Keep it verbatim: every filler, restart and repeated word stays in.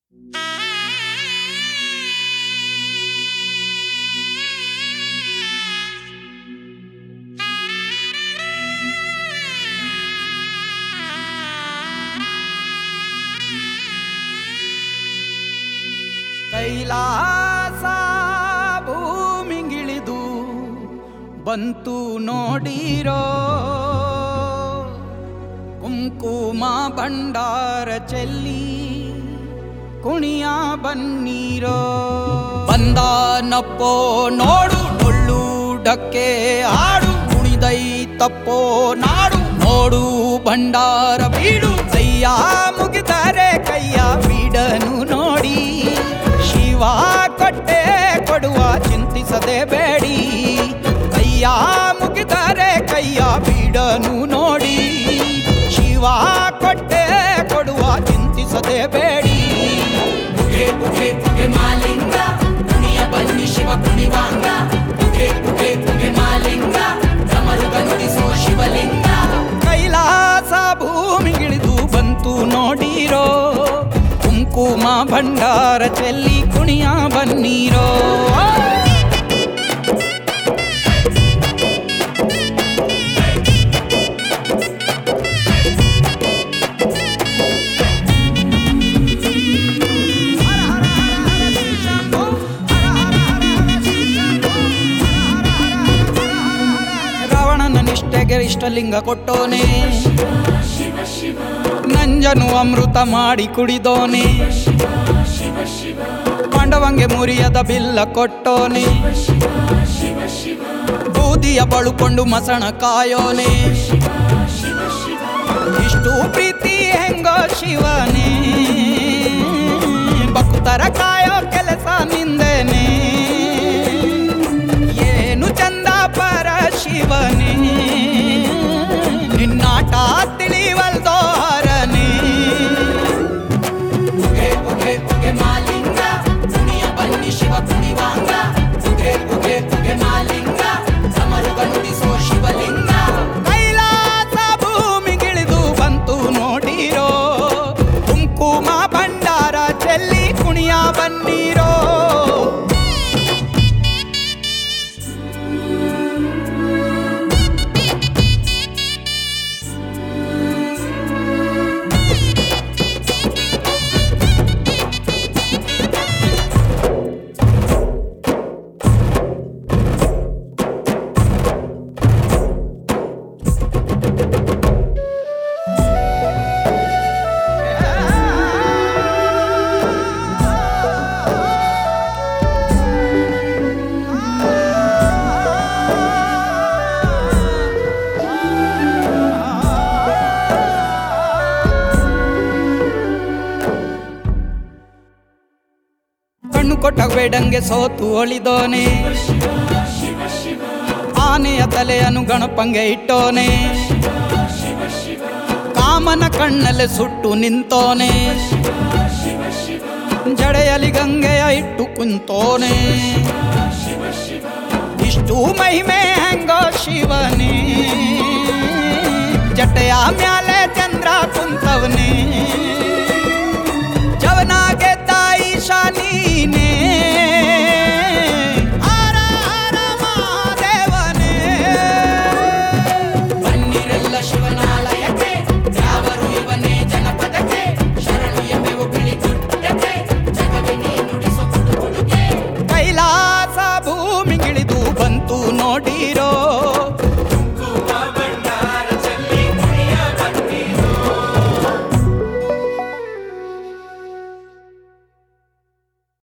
ಕೈಲಾಸ ಭೂಮಿಗಿಳಿದು ಬಂತು ನೋಡಿರೋ, ಕುಂಕುಮ ಭಂಡಾರ ಚೆಲ್ಲಿ ಕುಣಿಯ ಬನ್ನೀರೋ. ಬಂದನಪ್ಪೋ ನೋಡು ಡೊಳ್ಳು ಡಕ್ಕೆ ಆಡು, ಕುಣಿದೈತಪ್ಪೋ ನಾಡು ನೋಡು ಭಂಡಾರ ಬೀಡು. ಕೈಯ ಮುಗಿದರೆ ಕೈಯ ಬೀಡನು ನೋಡಿ, ಶಿವ ಕೊಟ್ಟೆ ಕೊಡುವ ಚಿಂತಿಸದೆ ಬೇಡಿ. ಕೈಯ ಮುಗಿದರೆ ಕೈಯ ಬೀಡನು ನೋಡಿ, ಶಿವ ಕೊಟ್ಟೆ ಕೊಡುವ ಚಿಂತಿಸದೆ ಬೇಡಿ. ಪುಗೆ ಪುಗೆ ಪುಗೆ ಮಾಲಿಂಗ ಕುಣಿಯ ಬನ್ನಿ ಶಿವ ಕುಣಿವಾಂಗ. ಪುಗೆ ಪುಗೆ ಪುಗೆ ಮಾಲಿಂಗ ಡಮರುಗ ನುಡಿಸೋ ಶಿವಲಿಂಗ. ಕೈಲಾಸ ಭೂಮಿಗಿಳಿದು ಬಂತು ನೋಡಿರೋ, ಕುಂಕುಮ ಭಂಡಾರ ಚೆಲ್ಲಿ ಕುಣಿಯ ಬನ್ನೀರೋ. ರಾವಣನ ನಿಷ್ಠೆಗೆ ಇಷ್ಟಲಿಂಗ ಕೊಟ್ಟೋನೆ, ನಂಜನು ಅಮೃತ ಮಾಡಿ ಕುಡಿದೋನೆ. ಪಾಂಡವಂಗೆ ಮುರಿಯದ ಬಿಲ್ಲ ಕೊಟ್ಟೋನೆ, ಬೂದಿಯ ಬಳುಕೊಂಡು ಮಸಣ ಕಾಯೋನೆ. ಇಷ್ಟು ಪ್ರೀತಿ ಹೆಂಗೋ ಶಿವನೇ, ಭಕ್ತರ ಕಾಯೋ ಕೆಲಸ ನಿಂದೇನೆ. ಏನು ಚಂದ ಪರ ಶಿವನೇ, ನಿನ್ನಾಟ ತಿಳಿವಲ್ದೋ ಹರನೇ. ಪುಗೆ ಪುಗೆ ಪುಗೆ ಮಾಲಿಂಗ ಕುಣಿಯ ಬನ್ನಿ ಶಿವ ಕುಣಿವಾಂಗ. ಪುಗೆ ಪುಗೆ ಪುಗೆ ಮಾಲಿಂಗ ಡಮರುಗ ನುಡಿಸೋ ಶಿವಲಿಂಗ. ಕೈಲಾಸ ಭೂಮಿಗಿಳಿದು ಬಂತು ನೋಡಿರೋ, ಕುಂಕುಮ ಭಂಡಾರ ಚೆಲ್ಲಿ ಕುಣಿಯ ಬನ್ನೀರೋ. ಕಣ್ಣು ಕೊಟ್ಟ ಬೇಡಂಗೆ ಸೋತು ಒಳಿದೋನೆ, ಆನೆಯ ತಲೆಯನ್ನು ಗಣಪಂಗೆ ಇಟ್ಟೋನೆ. ಕಾಮನ ಕಣ್ಣಲ್ಲಿ ಸುಟ್ಟು ನಿಂತೋನೆ, ಜಡೆಯಲಿ ಗಂಗೆಯ ಇಟ್ಟು ಕುಂತೋನೆ. ಇಷ್ಟು ಮಹಿಮೆ ಹೆಂಗೋ ಶಿವನೇ, ಜಟೆಯ ಮ್ಯಾಲೆ ಚಂದ್ರ ಕುಂತವನೇ. ಜವನಾಗೆ ತಾಯಿ ಶಾನೀನೇ, ಹರ ಹರ ಮಹಾದೇವನೇ. ಬನ್ನಿರೆಲ್ಲ ಶಿವನಾಲಯಕ್ಕೆ, ಯಾವರು ಇವನೇ ಜನಪದಕ್ಕೆ. ಶರಣು ಎಂಬೆವು ಬಿಳಿ ಗುಡ್ಡಕ್ಕೆ, ಜಗವೇ ನೀ ನುಡಿಸೋ ಕುಡು ಕುಡುಗೆ. ಕೈಲಾಸ ಭೂಮಿಗಿಳಿದು ಬಂತು ನೋಡಿರೋ,